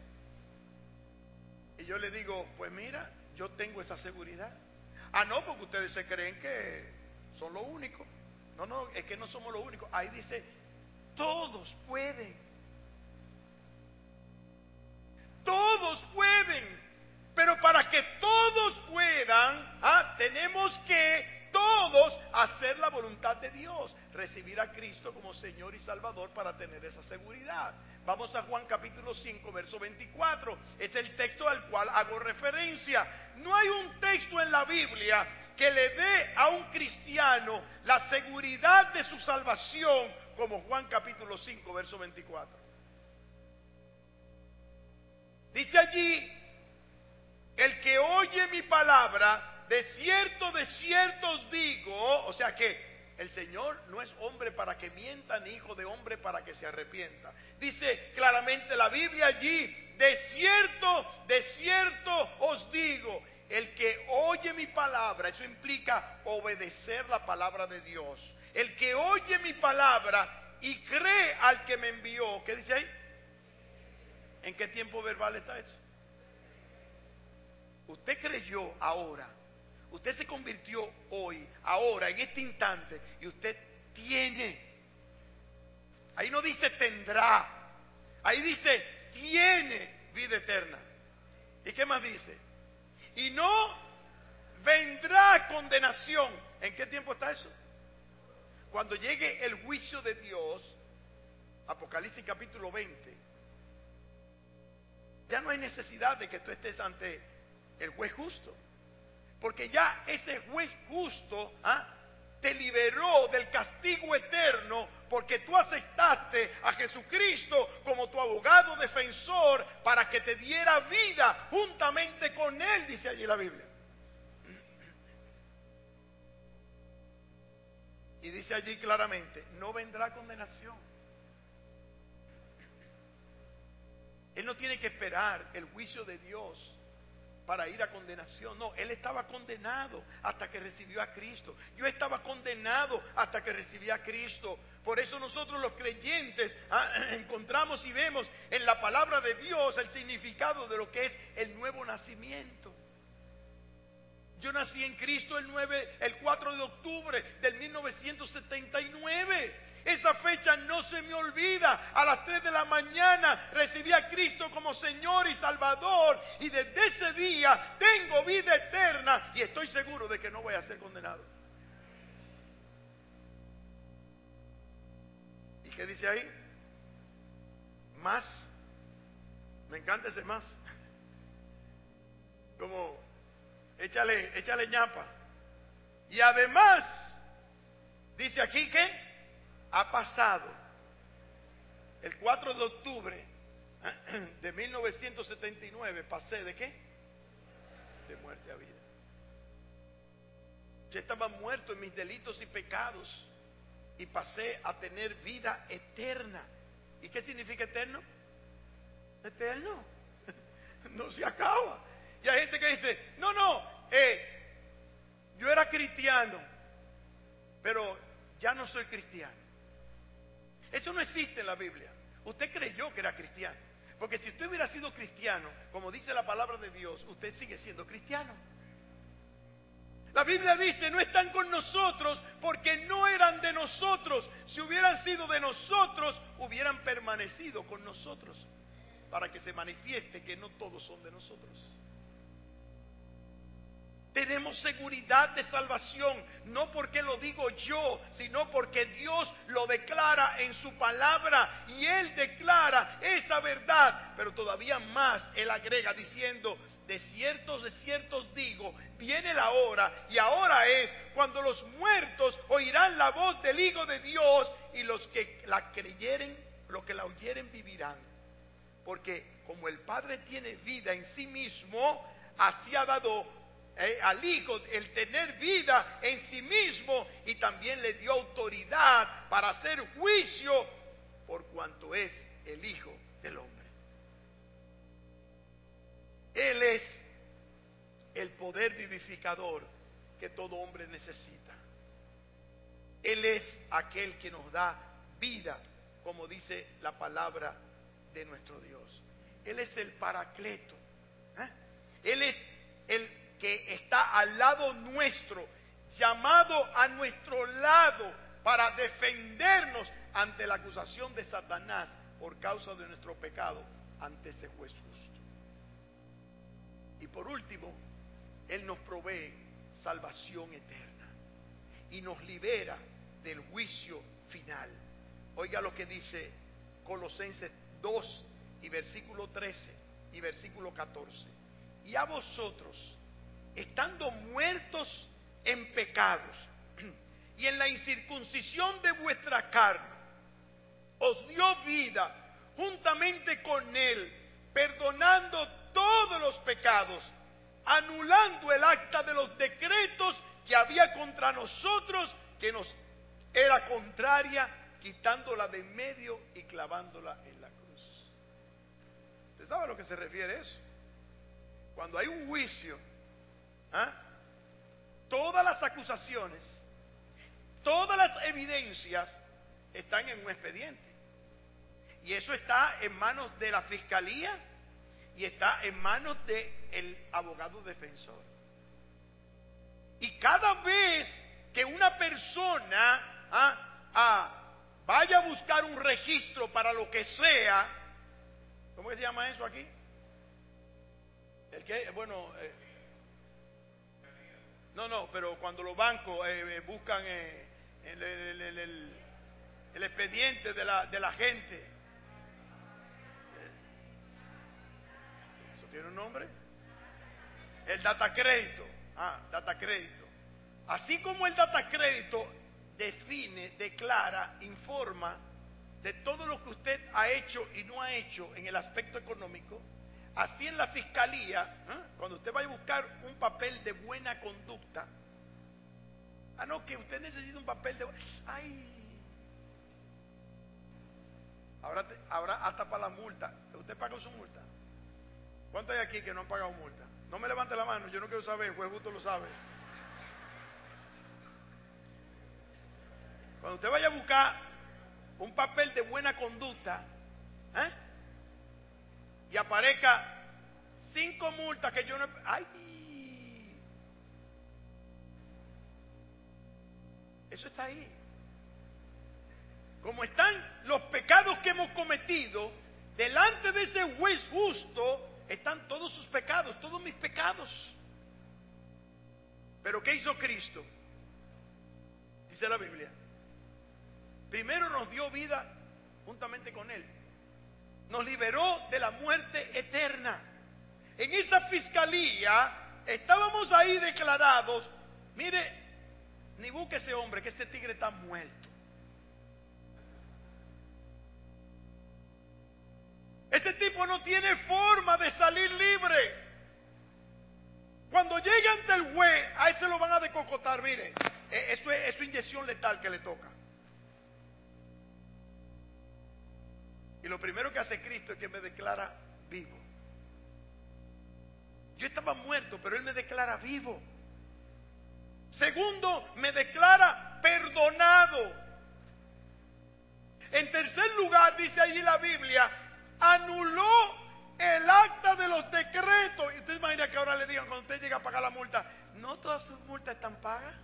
Y yo le digo, pues mira, yo tengo esa seguridad. Ah, no, porque ustedes se creen que son los únicos. No, no, es que no somos los únicos. Ahí dice, todos pueden. Todos pueden. Pero para que todos puedan, ah, tenemos que todos hacer la voluntad de Dios, recibir a Cristo como Señor y Salvador para tener esa seguridad. Vamos a Juan capítulo cinco, verso veinticuatro. Este es el texto al cual hago referencia. No hay un texto en la Biblia que le dé a un cristiano la seguridad de su salvación como Juan capítulo cinco, verso veinticuatro. Dice allí, el que oye mi palabra, de cierto, de cierto os digo, o sea que el Señor no es hombre para que mienta, ni hijo de hombre para que se arrepienta. Dice claramente la Biblia allí, de cierto, de cierto os digo, el que oye mi palabra, eso implica obedecer la palabra de Dios. El que oye mi palabra y cree al que me envió, ¿qué dice ahí? ¿En qué tiempo verbal está eso? Usted creyó ahora, usted se convirtió hoy, ahora, en este instante, y usted tiene. Ahí no dice tendrá, ahí dice tiene vida eterna. ¿Y qué más dice? Y no vendrá condenación. ¿En qué tiempo está eso? Cuando llegue el juicio de Dios, Apocalipsis capítulo veinte, ya no hay necesidad de que tú estés ante el juez justo, porque ya ese juez justo ¿ah? te liberó del castigo eterno, porque tú aceptaste a Jesucristo como tu abogado defensor para que te diera vida juntamente con Él, dice allí la Biblia. Y dice allí claramente, no vendrá condenación. Él no tiene que esperar el juicio de Dios para ir a condenación. No, él estaba condenado hasta que recibió a Cristo. Yo estaba condenado hasta que recibí a Cristo. Por eso nosotros los creyentes ah, encontramos y vemos en la palabra de Dios el significado de lo que es el nuevo nacimiento. Yo nací en Cristo el, nueve, el cuatro de octubre del mil novecientos setenta y nueve. Esa fecha no se me olvida. A las tres de la mañana recibí a Cristo como Señor y Salvador. Y desde ese día tengo vida eterna. Y estoy seguro de que no voy a ser condenado. ¿Y qué dice ahí? Más. Me encanta ese más. Como, échale, échale ñapa. Y además, dice aquí que ha pasado el cuatro de octubre de mil novecientos setenta y nueve, pasé de qué? De muerte a vida. Yo estaba muerto en mis delitos y pecados y pasé a tener vida eterna. ¿Y qué significa eterno? Eterno. No se acaba. Y hay gente que dice, no, no, eh, yo era cristiano, pero ya no soy cristiano. Eso no existe en la Biblia. Usted creyó que era cristiano, porque si usted hubiera sido cristiano, como dice la palabra de Dios, usted sigue siendo cristiano. La Biblia dice, no están con nosotros porque no eran de nosotros. Si hubieran sido de nosotros, hubieran permanecido con nosotros, para que se manifieste que no todos son de nosotros. Tenemos seguridad de salvación, no porque lo digo yo, sino porque Dios lo declara en su palabra y Él declara esa verdad. Pero todavía más, Él agrega diciendo, de ciertos, de ciertos digo, viene la hora y ahora es cuando los muertos oirán la voz del Hijo de Dios y los que la creyeren, los que la oyeren vivirán. Porque como el Padre tiene vida en sí mismo, así ha dado Eh, al Hijo el tener vida en sí mismo, y también le dio autoridad para hacer juicio por cuanto es el Hijo del Hombre. Él es el poder vivificador que todo hombre necesita. Él es aquel que nos da vida, como dice la palabra de nuestro Dios. Él es el Paracleto. ¿eh? Él es el que está al lado nuestro, llamado a nuestro lado para defendernos ante la acusación de Satanás por causa de nuestro pecado ante ese juez justo. Y por último, Él nos provee salvación eterna y nos libera del juicio final. Oiga lo que dice Colosenses dos y versículo trece y versículo catorce. Y a vosotros, estando muertos en pecados y en la incircuncisión de vuestra carne, os dio vida juntamente con Él, perdonando todos los pecados, anulando el acta de los decretos que había contra nosotros, que nos era contraria, quitándola de en medio y clavándola en la cruz. ¿Usted sabe a lo que se refiere eso? Cuando hay un juicio, ¿Ah? todas las acusaciones, todas las evidencias están en un expediente. Y eso está en manos de la fiscalía y está en manos del abogado defensor. Y cada vez que una persona ¿ah? Ah, vaya a buscar un registro para lo que sea, ¿cómo se llama eso aquí? El que, bueno... Eh, No, no, pero cuando los bancos eh, buscan eh, el, el, el, el, el expediente de la, de la gente. ¿Eso tiene un nombre? El data crédito. Ah, data crédito. Así como el data crédito define, declara, informa de todo lo que usted ha hecho y no ha hecho en el aspecto económico, así en la fiscalía, ¿eh? Cuando usted vaya a buscar un papel de buena conducta, ah, no, que usted necesita un papel de... ¡Ay! Ahora, te, ahora hasta para la multa. ¿Usted pagó su multa? ¿Cuántos hay aquí que no han pagado multa? No me levante la mano, yo no quiero saber, el juez justo lo sabe. Cuando usted vaya a buscar un papel de buena conducta, ¿eh? Y aparezca cinco multas que yo no... ¡Ay! Eso está ahí. Como están los pecados que hemos cometido, delante de ese juez justo están todos sus pecados, todos mis pecados. Pero ¿qué hizo Cristo? Dice la Biblia. Primero nos dio vida juntamente con Él. Nos liberó de la muerte eterna. En esa fiscalía estábamos ahí declarados. Mire, ni busque ese hombre, que ese tigre está muerto. Ese tipo no tiene forma de salir libre. Cuando llegue ante el juez, a ese lo van a decocotar. Mire, eso es, eso es inyección letal que le toca. Y lo primero que hace Cristo es que me declara vivo. Yo estaba muerto, pero Él me declara vivo. Segundo, me declara perdonado. En tercer lugar, dice allí la Biblia, anuló el acta de los decretos. Y usted imagina que ahora le digan, cuando usted llega a pagar la multa, no todas sus multas están pagas.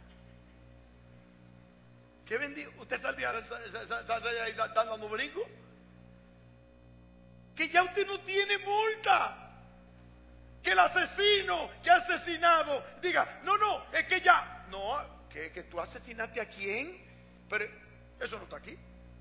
¿Qué bendigo? ¿Usted saldría ahí dando brinco? Que ya usted no tiene multa. Que el asesino que ha asesinado diga, no, no, es que ya, no, que, que tú asesinaste a quién, pero eso no está aquí.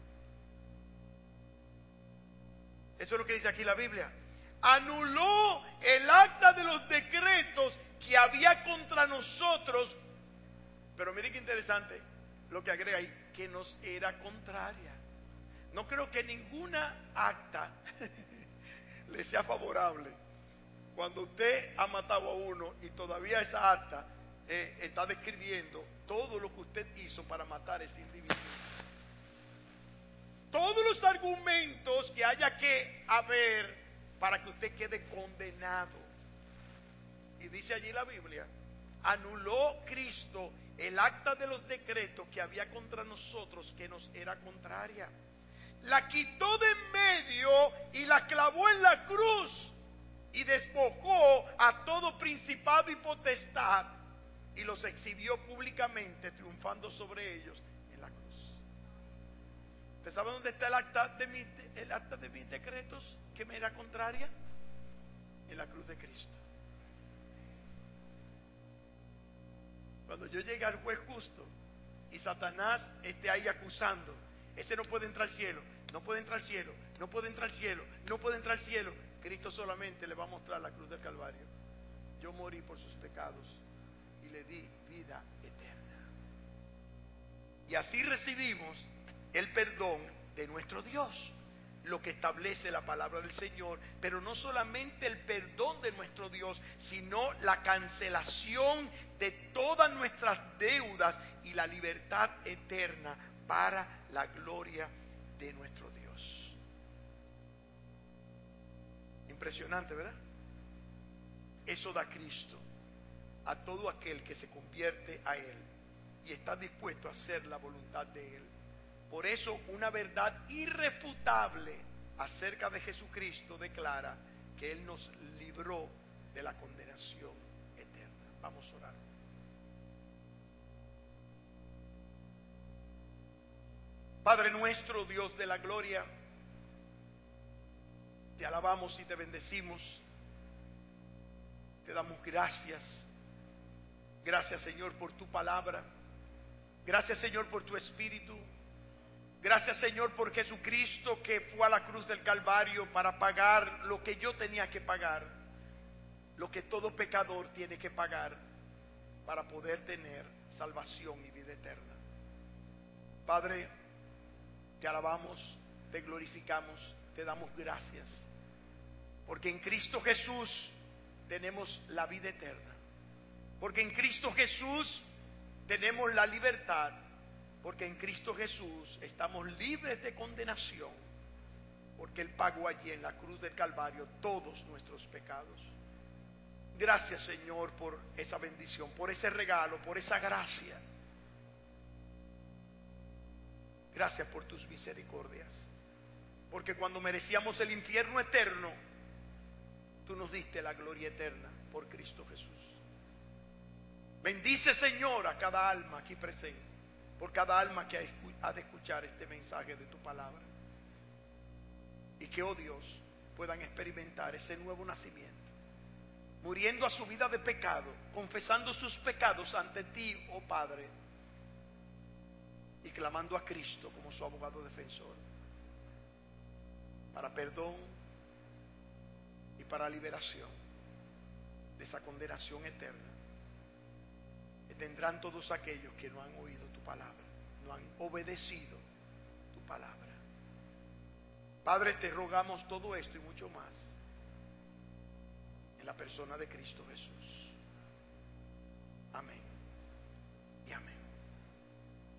Eso es lo que dice aquí la Biblia. Anuló el acta de los decretos que había contra nosotros, pero mire qué interesante lo que agrega ahí, que nos era contraria. No creo que ninguna acta le sea favorable cuando usted ha matado a uno y todavía esa acta eh, está describiendo todo lo que usted hizo para matar a ese individuo. Todos los argumentos que haya que haber para que usted quede condenado. Y dice allí la Biblia, anuló Cristo el acta de los decretos que había contra nosotros, que nos era contraria. La quitó de en medio y la clavó en la cruz y despojó a todo principado y potestad y los exhibió públicamente, triunfando sobre ellos en la cruz. ¿Usted sabe dónde está el acta de mis, el acta de mis decretos que me era contraria? En la cruz de Cristo. Cuando yo llegue al juez justo y Satanás esté ahí acusando, ese no puede entrar al cielo, no puede entrar al cielo, no puede entrar al cielo, no puede entrar al cielo. Cristo solamente le va a mostrar la cruz del Calvario. Yo morí por sus pecados y le di vida eterna. Y así recibimos el perdón de nuestro Dios, lo que establece la palabra del Señor. Pero no solamente el perdón de nuestro Dios, sino la cancelación de todas nuestras deudas y la libertad eterna para la gloria de nuestro Dios. Impresionante, ¿verdad? Eso da Cristo a todo aquel que se convierte a Él y está dispuesto a hacer la voluntad de Él. Por eso una verdad irrefutable acerca de Jesucristo declara que Él nos libró de la condenación eterna. Vamos a orar. Padre nuestro, Dios de la gloria, te alabamos y te bendecimos. Te damos gracias. Gracias, Señor, por tu palabra. Gracias, Señor, por tu Espíritu. Gracias, Señor, por Jesucristo que fue a la cruz del Calvario para pagar lo que yo tenía que pagar, lo que todo pecador tiene que pagar para poder tener salvación y vida eterna. Padre, te alabamos, te glorificamos, te damos gracias, porque en Cristo Jesús tenemos la vida eterna, porque en Cristo Jesús tenemos la libertad, porque en Cristo Jesús estamos libres de condenación, porque Él pagó allí en la cruz del Calvario todos nuestros pecados. Gracias, Señor, por esa bendición, por ese regalo, por esa gracia. Gracias por tus misericordias, porque cuando merecíamos el infierno eterno, tú nos diste la gloria eterna por Cristo Jesús. Bendice, Señor, a cada alma aquí presente, por cada alma que ha de escuchar este mensaje de tu palabra, y que, oh Dios, puedan experimentar ese nuevo nacimiento, muriendo a su vida de pecado, confesando sus pecados ante ti, oh Padre, y clamando a Cristo como su abogado defensor, para perdón y para liberación de esa condenación eterna que tendrán todos aquellos que no han oído tu palabra, no han obedecido tu palabra. Padre, te rogamos todo esto y mucho más en la persona de Cristo Jesús. Amén y amén.